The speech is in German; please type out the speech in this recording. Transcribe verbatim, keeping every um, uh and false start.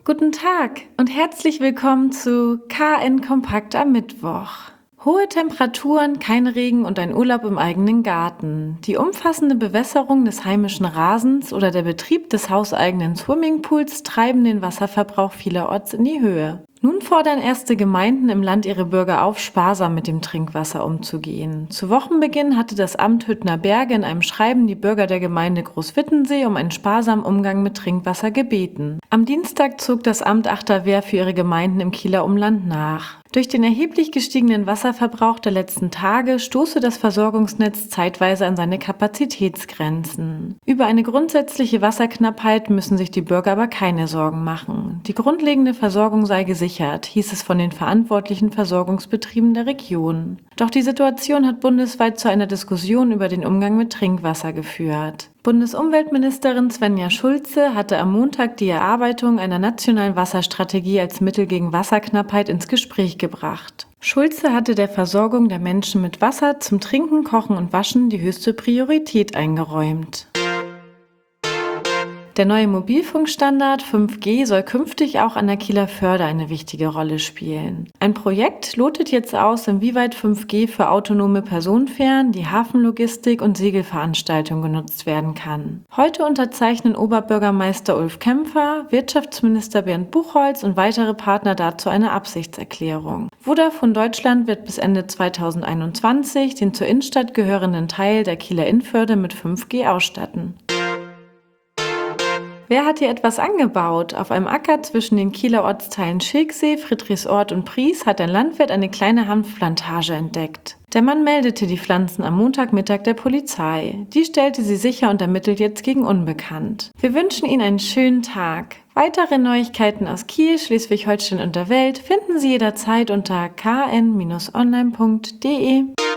Guten Tag und herzlich willkommen zu K N Kompakt am Mittwoch. Hohe Temperaturen, kein Regen und ein Urlaub im eigenen Garten. Die umfassende Bewässerung des heimischen Rasens oder der Betrieb des hauseigenen Swimmingpools treiben den Wasserverbrauch vielerorts in die Höhe. Nun fordern erste Gemeinden im Land ihre Bürger auf, sparsam mit dem Trinkwasser umzugehen. Zu Wochenbeginn hatte das Amt Hüttner Berge in einem Schreiben die Bürger der Gemeinde Großwittensee um einen sparsamen Umgang mit Trinkwasser gebeten. Am Dienstag zog das Amt Achterwehr für ihre Gemeinden im Kieler Umland nach. Durch den erheblich gestiegenen Wasserverbrauch der letzten Tage stoße das Versorgungsnetz zeitweise an seine Kapazitätsgrenzen. Über eine grundsätzliche Wasserknappheit müssen sich die Bürger aber keine Sorgen machen. Die grundlegende Versorgung sei gesichert, hieß es von den verantwortlichen Versorgungsbetrieben der Region. Doch die Situation hat bundesweit zu einer Diskussion über den Umgang mit Trinkwasser geführt. Bundesumweltministerin Svenja Schulze hatte am Montag die Erarbeitung einer nationalen Wasserstrategie als Mittel gegen Wasserknappheit ins Gespräch gebracht. Schulze hatte der Versorgung der Menschen mit Wasser zum Trinken, Kochen und Waschen die höchste Priorität eingeräumt. Der neue Mobilfunkstandard fünf G soll künftig auch an der Kieler Förde eine wichtige Rolle spielen. Ein Projekt lotet jetzt aus, inwieweit fünf G für autonome Personenfähren, die Hafenlogistik und Segelveranstaltungen genutzt werden kann. Heute unterzeichnen Oberbürgermeister Ulf Kämpfer, Wirtschaftsminister Bernd Buchholz und weitere Partner dazu eine Absichtserklärung. Vodafone Deutschland wird bis Ende zweitausendeinundzwanzig den zur Innenstadt gehörenden Teil der Kieler Innenförde mit fünf G ausstatten. Wer hat hier etwas angebaut? Auf einem Acker zwischen den Kieler Ortsteilen Schilksee, Friedrichsort und Pries hat ein Landwirt eine kleine Hanfplantage entdeckt. Der Mann meldete die Pflanzen am Montagmittag der Polizei. Die stellte sie sicher und ermittelt jetzt gegen Unbekannt. Wir wünschen Ihnen einen schönen Tag. Weitere Neuigkeiten aus Kiel, Schleswig-Holstein und der Welt finden Sie jederzeit unter k n Bindestrich online punkt d e.